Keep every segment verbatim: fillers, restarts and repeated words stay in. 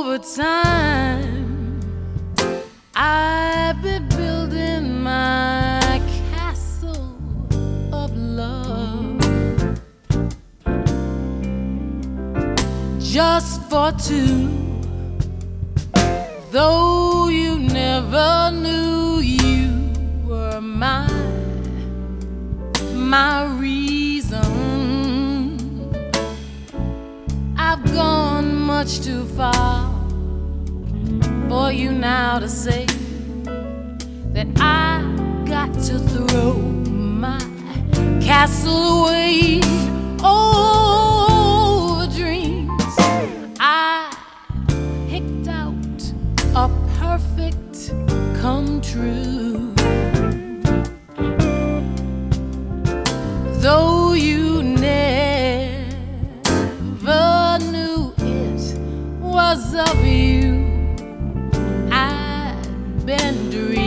Over time, I've been building my castle of love just for two. Though you never knew you were my, my reason, I've gone much too far for you now to say that I got to throw my castle away. Oh, dreams, I picked out a perfect come true. Though you never knew it was of you, I've been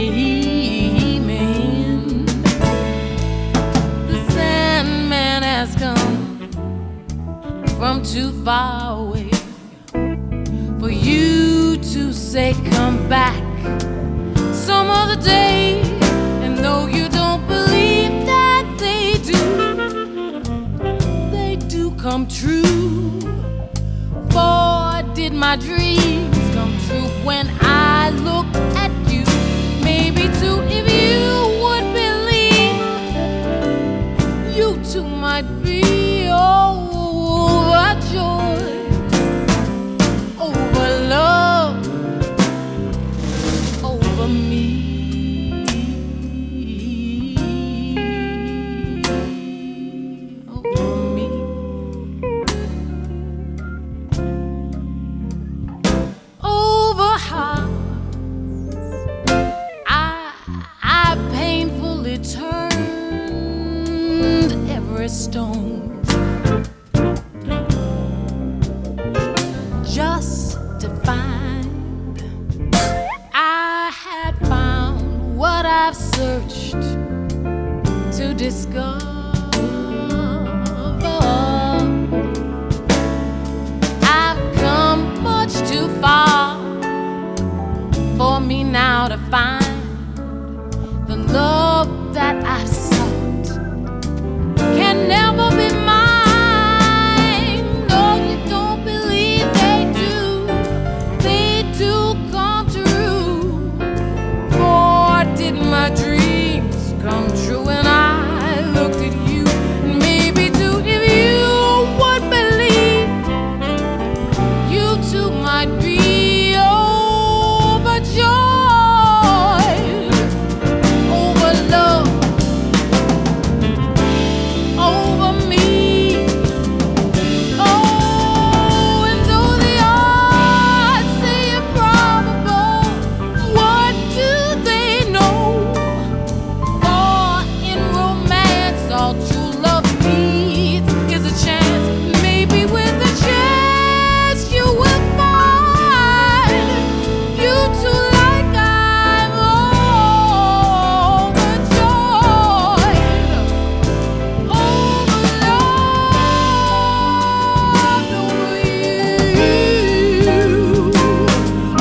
dreaming. The Sandman has come from too far away for you to say come back some other day. And though you don't believe that they do, they do come true. For did my dreams come true when I look at you? Maybe too, if you would believe, you too might be overjoyed over love, over me. Over me. Over how I, I painfully turned every stone just to find I had found what I've searched to discover. I've come much too far for me now to find the love that I've sought can never be mine. No, you don't believe they do, they do come true. For did my dreams come true when I looked at you? Maybe too, if you would believe, you too might be overjoyed over love, over me. Oh, and though the odds say improbable, what do they know? For in romance, all true love needs is a chance. Maybe with a chance you will find you too like I'm overjoyed over love, over you. Oh,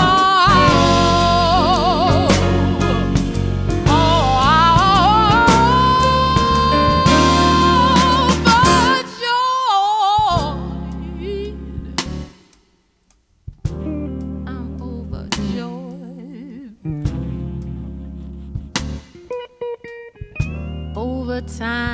overjoyed. I'm overjoyed. Over time,